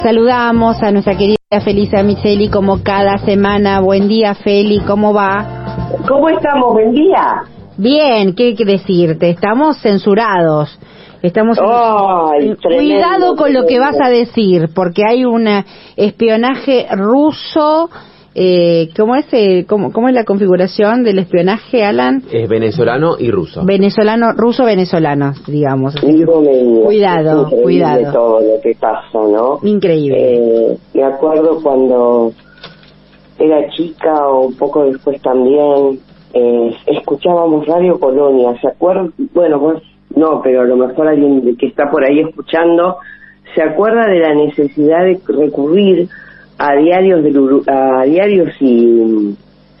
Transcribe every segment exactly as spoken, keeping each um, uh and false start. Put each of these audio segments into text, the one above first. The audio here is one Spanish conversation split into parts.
Saludamos a nuestra querida Felisa Micheli como cada semana. Buen día, Feli, ¿cómo va? ¿Cómo estamos? Buen día. Bien, ¿qué hay que decirte? Estamos censurados. Estamos oh, en... Cuidado con lo que vas a decir, porque hay un espionaje ruso. Eh, ¿Cómo es el, cómo, cómo es la configuración del espionaje, Alan? Es venezolano y ruso. Venezolano, ruso-venezolano, digamos. Así que, mío, cuidado, es cuidado. Todo lo que pasa, ¿no? Increíble. Eh, me acuerdo cuando era chica o un poco después también, eh, escuchábamos Radio Colonia, ¿se acuerdan? Bueno, pues no, pero a lo mejor alguien que está por ahí escuchando se acuerda de la necesidad de recurrir a diarios del Uru a diarios y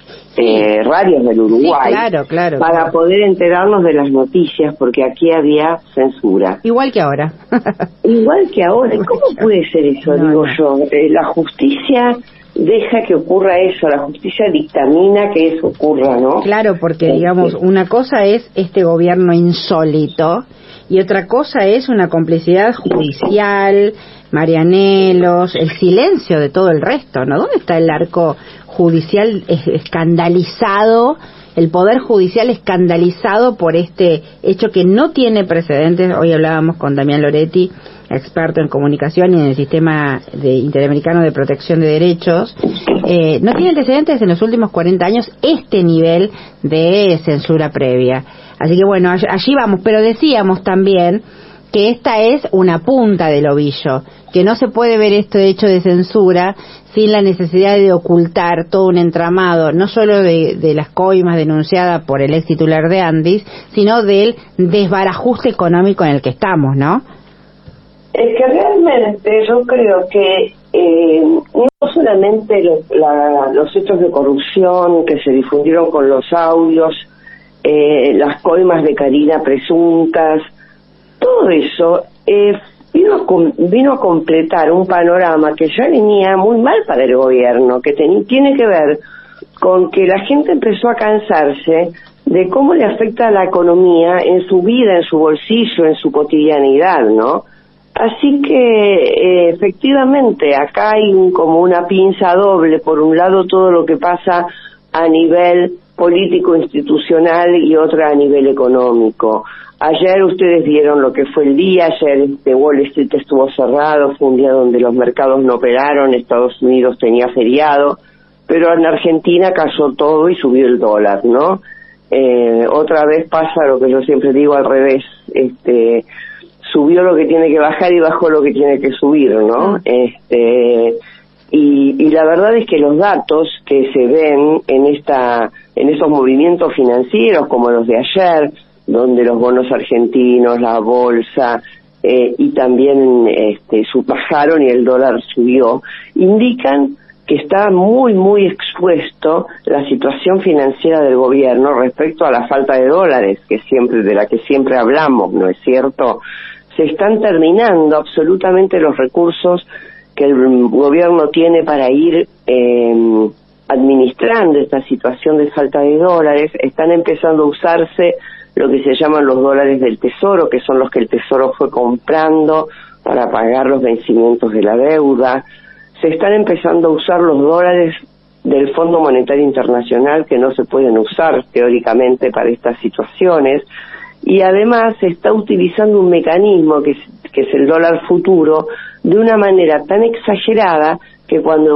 eh, radios del Uruguay, sí, claro, claro, para claro. poder enterarnos de las noticias, porque aquí había censura. Igual que ahora. Igual que ahora. ¿Cómo puede ser eso? No, digo no. yo. Eh, la justicia deja que ocurra eso, la justicia dictamina que eso ocurra, ¿no? Claro, porque digamos, una cosa es este gobierno insólito y otra cosa es una complicidad judicial, Marianelos, el silencio de todo el resto, ¿no? ¿Dónde está el arco judicial escandalizado, el poder judicial escandalizado por este hecho que no tiene precedentes? Hoy hablábamos con Damián Loretti, experto en comunicación y en el sistema de interamericano de protección de derechos. Eh, no tiene antecedentes en los últimos cuarenta años este nivel de censura previa. Así que bueno, allí vamos, pero decíamos también que esta es una punta del ovillo, que no se puede ver este hecho de censura sin la necesidad de ocultar todo un entramado, no solo de, de las coimas denunciadas por el ex titular de Andis, sino del desbarajuste económico en el que estamos, ¿no? Es que realmente yo creo que eh, no solamente los, la, los hechos de corrupción que se difundieron con los audios, eh, las coimas de Karina presuntas, todo eso eh, vino, a com vino a completar un panorama que ya venía muy mal para el gobierno, que tiene que ver con que la gente empezó a cansarse de cómo le afecta a la economía en su vida, en su bolsillo, en su cotidianidad, ¿no? Así que eh, efectivamente acá hay un, como una pinza doble, por un lado todo lo que pasa a nivel político institucional y otra a nivel económico. Ayer ustedes vieron lo que fue el día, ayer este Wall Street estuvo cerrado, fue un día donde los mercados no operaron, Estados Unidos tenía feriado, pero en Argentina cayó todo y subió el dólar, ¿no? Eh, otra vez pasa lo que yo siempre digo al revés, este subió lo que tiene que bajar y bajó lo que tiene que subir, ¿no? Este y, y la verdad es que los datos que se ven en esta en esos movimientos financieros como los de ayer, donde los bonos argentinos, la bolsa eh, y también este bajaron y el dólar subió, indican que está muy muy expuesto la situación financiera del gobierno respecto a la falta de dólares que siempre de la que siempre hablamos, ¿no es cierto? Se están terminando absolutamente los recursos que el gobierno tiene para ir eh, administrando esta situación de falta de dólares. Están empezando a usarse lo que se llaman los dólares del tesoro, que son los que el tesoro fue comprando para pagar los vencimientos de la deuda. Se están empezando a usar los dólares del Fondo Monetario Internacional, que no se pueden usar teóricamente para estas situaciones. Y además se está utilizando un mecanismo que es, que es el dólar futuro de una manera tan exagerada que cuando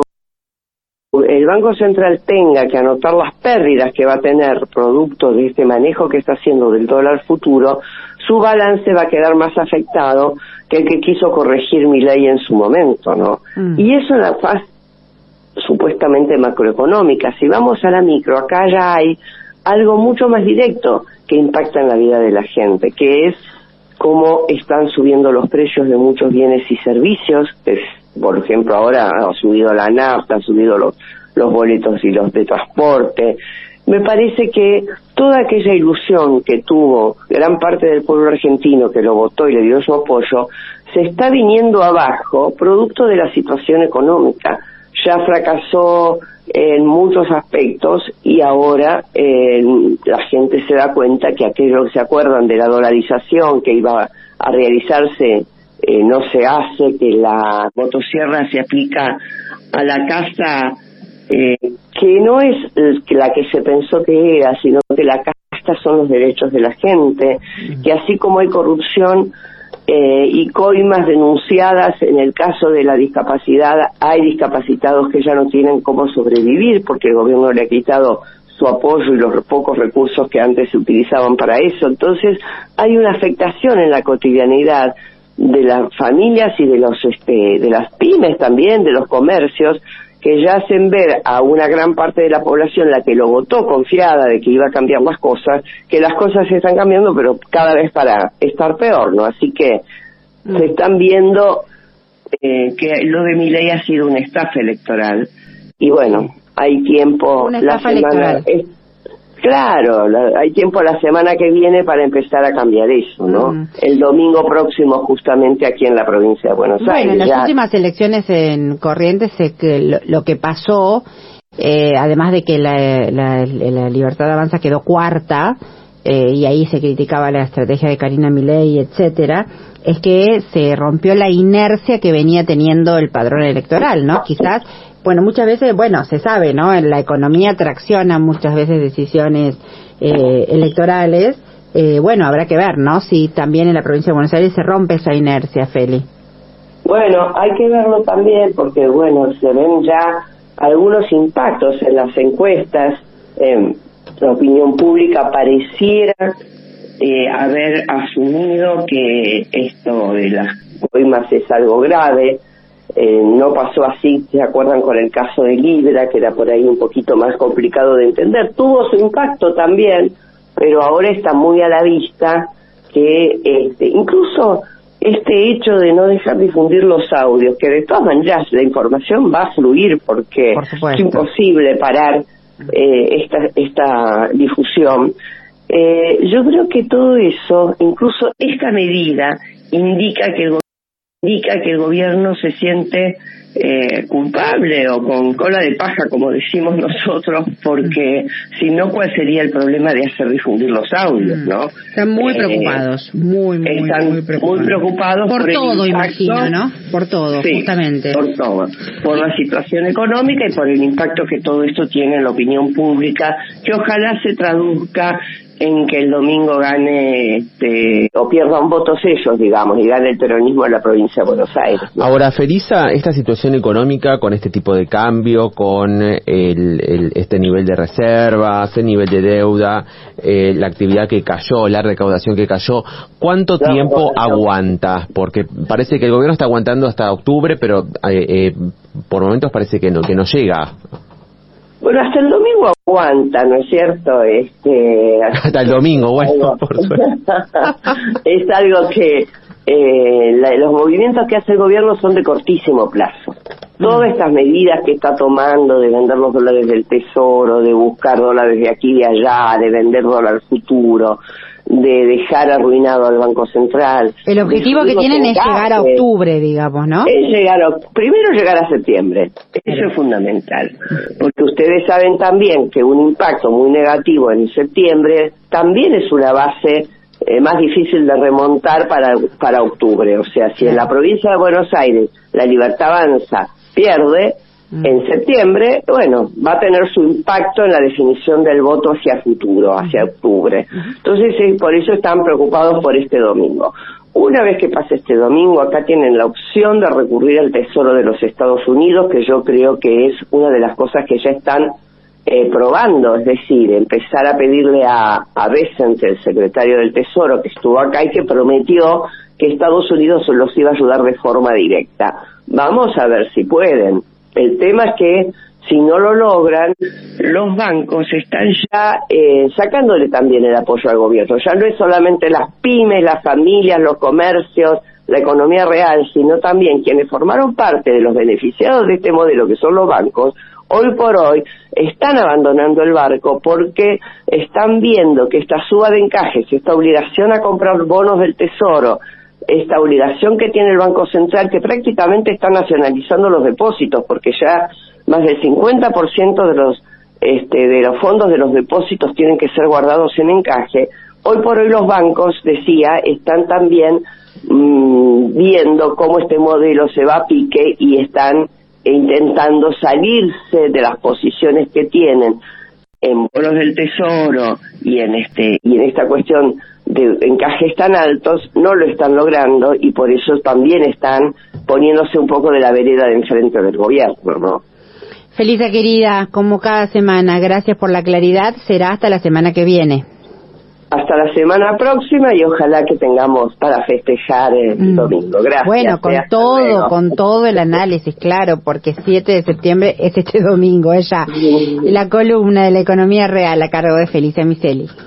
el Banco Central tenga que anotar las pérdidas que va a tener producto de este manejo que está haciendo del dólar futuro, su balance va a quedar más afectado que el que quiso corregir Milei en su momento, ¿no? Mm. Y eso en la fase supuestamente macroeconómica. Si vamos a la micro, acá ya hay algo mucho más directo que impacta en la vida de la gente, que es cómo están subiendo los precios de muchos bienes y servicios. Es, por ejemplo, ahora ha subido la nafta, ha subido los, los boletos y los de transporte. Me parece que toda aquella ilusión que tuvo gran parte del pueblo argentino que lo votó y le dio su apoyo, se está viniendo abajo producto de la situación económica. Ya fracasó en muchos aspectos y ahora eh, la gente se da cuenta que aquellos que se acuerdan de la dolarización que iba a realizarse eh, no se hace, que la motosierra se aplica a la casa eh, que no es la que se pensó que era, sino que la casta son los derechos de la gente, que así como hay corrupción eh, y coimas denunciadas en el caso de la discapacidad, hay discapacitados que ya no tienen cómo sobrevivir porque el gobierno le ha quitado su apoyo y los pocos recursos que antes se utilizaban para eso. Entonces hay una afectación en la cotidianidad de las familias y de los este, de las pymes también, de los comercios, que ya hacen ver a una gran parte de la población, la que lo votó confiada de que iba a cambiar las cosas, que las cosas se están cambiando, pero cada vez para estar peor, ¿no? Así que mm. se están viendo eh, que lo de Milei ha sido una estafa electoral, y bueno, hay tiempo... Una estafa la semana, electoral. Es, claro, la, hay tiempo la semana que viene para empezar a cambiar eso, ¿no? Mm. El domingo próximo, justamente aquí en la provincia de Buenos bueno, Aires. Bueno, en las ya... últimas elecciones en Corrientes, eh, que lo, lo que pasó, eh, además de que la, la, la Libertad Avanza quedó cuarta, eh, y ahí se criticaba la estrategia de Karina Milei, etcétera, es que se rompió la inercia que venía teniendo el padrón electoral, ¿no? Quizás... Bueno, muchas veces, bueno, se sabe, ¿no? En la economía tracciona muchas veces decisiones eh, electorales. Eh, bueno, habrá que ver, ¿no? Si también en la provincia de Buenos Aires se rompe esa inercia, Feli. Bueno, hay que verlo también porque, bueno, se ven ya algunos impactos en las encuestas. Eh, la opinión pública pareciera eh, haber asumido que esto de las coimas es algo grave. Eh, no pasó así, ¿se acuerdan con el caso de Libra, que era por ahí un poquito más complicado de entender? Tuvo su impacto también, pero ahora está muy a la vista que este, incluso este hecho de no dejar difundir los audios, que de todas maneras la información va a fluir porque Por es imposible parar eh, esta, esta difusión. Eh, yo creo que todo eso, incluso esta medida, indica que el indica que el gobierno se siente eh, culpable o con cola de paja, como decimos nosotros, porque si no, ¿cuál sería el problema de hacer difundir los audios, no? Están muy eh, preocupados, muy, muy, están muy preocupados. Muy preocupados por, por todo, impacto, imagino, ¿no? Por todo, sí, justamente. por todo. Por la situación económica y por el impacto que todo esto tiene en la opinión pública, que ojalá se traduzca en que el domingo gane este, o pierdan votos ellos, digamos, y gane el peronismo en la provincia de Buenos Aires, ¿no? Ahora, Felisa, esta situación económica con este tipo de cambio, con el, el, este nivel de reservas, el nivel de deuda, eh, la actividad que cayó, la recaudación que cayó, ¿cuánto no, tiempo no, no. aguanta? Porque parece que el gobierno está aguantando hasta octubre, pero eh, eh, por momentos parece que no, que no llega. Bueno, hasta el domingo aguanta, ¿no es cierto? Este, hasta el domingo, bueno, algo, por suerte. Es algo que eh, la, los movimientos que hace el gobierno son de cortísimo plazo. Todas estas medidas que está tomando de vender los dólares del tesoro, de buscar dólares de aquí y de allá, de vender dólar futuro, de dejar arruinado al Banco Central. El objetivo que tienen es llegar a octubre, digamos, ¿no? Es llegar a, primero llegar a septiembre. Eso es fundamental. Porque ustedes saben también que un impacto muy negativo en septiembre también es una base eh, más difícil de remontar para, para octubre. O sea, si en la provincia de Buenos Aires la Libertad Avanza pierde, en septiembre, bueno, va a tener su impacto en la definición del voto hacia futuro, hacia octubre. Entonces, eh, por eso están preocupados por este domingo. Una vez que pase este domingo, acá tienen la opción de recurrir al Tesoro de los Estados Unidos, que yo creo que es una de las cosas que ya están eh, probando, es decir, empezar a pedirle a, a Bessent, el secretario del Tesoro, que estuvo acá y que prometió que Estados Unidos los iba a ayudar de forma directa. Vamos a ver si pueden. El tema es que si no lo logran, los bancos están ya eh, sacándole también el apoyo al gobierno. Ya no es solamente las pymes, las familias, los comercios, la economía real, sino también quienes formaron parte de los beneficiados de este modelo, que son los bancos, hoy por hoy están abandonando el barco porque están viendo que esta suba de encajes, esta obligación a comprar bonos del Tesoro, esta obligación que tiene el Banco Central, que prácticamente está nacionalizando los depósitos, porque ya más del cincuenta por ciento de los este, de los fondos de los depósitos tienen que ser guardados en encaje. Hoy por hoy los bancos, decía, están también mmm, viendo cómo este modelo se va a pique y están intentando salirse de las posiciones que tienen en bonos del tesoro y en este y en esta cuestión de encajes tan altos. No lo están logrando y por eso también están poniéndose un poco de la vereda de enfrente del gobierno, ¿no? Felisa querida, como cada semana, gracias por la claridad. Será hasta la semana que viene. Hasta la semana próxima y ojalá que tengamos para festejar el mm. domingo. Gracias. Bueno, con todo, luego. con todo el análisis, claro, porque siete de septiembre es este domingo, ella, sí. La columna de la economía real a cargo de Felisa Miseli.